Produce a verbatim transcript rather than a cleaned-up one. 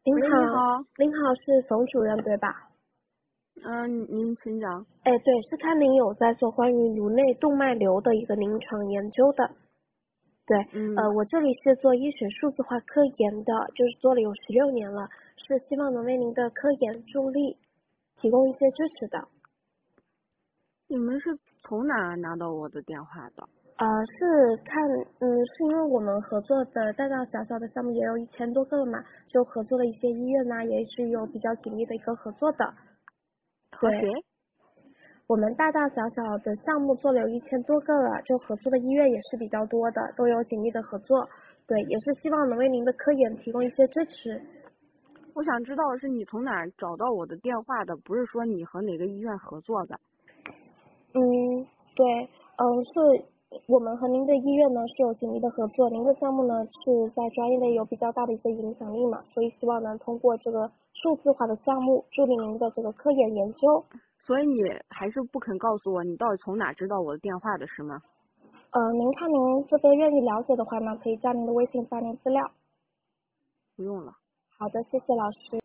您喂， 好， 你好。 您好，是冯主任对吧？ 嗯，您请讲。 哎，对，是看您有在做关于颅内动脉瘤的一个临床研究的。对， 嗯， 呃，我这里是做医学数字化科研的，就是做了有十六年了，是希望能为您的科研助力，提供一些支持的。 你们是从哪儿拿到我的电话的？ 呃，是看，嗯，是因为我们合作的大大小小的项目也有一千多个了嘛，就合作的一些医院呐、也是有比较紧密的一个合作的。对。 和谁？ 我们大大小小的项目做了有一千多个了，就合作的医院也是比较多的，都有紧密的合作。对，也是希望能为您的科研提供一些支持。 我想知道的是你从哪儿找到我的电话的，不是说你和哪个医院合作的。 嗯，对，嗯，是我们和您的医院呢是有紧密的合作，您的项目呢是在专业内有比较大的一个影响力嘛，所以希望能通过这个数字化的项目助力您的这个科研研究。 所以你还是不肯告诉我你到底从哪知道我的电话的是吗？ 呃，您看您这边愿意了解的话呢，可以加您的微信发您资料。 不用了。 好的，谢谢老师。